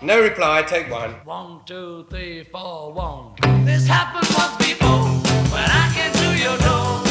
No reply, take one. 1, 2, 3, 4, 1. This happened once before when I came to your door.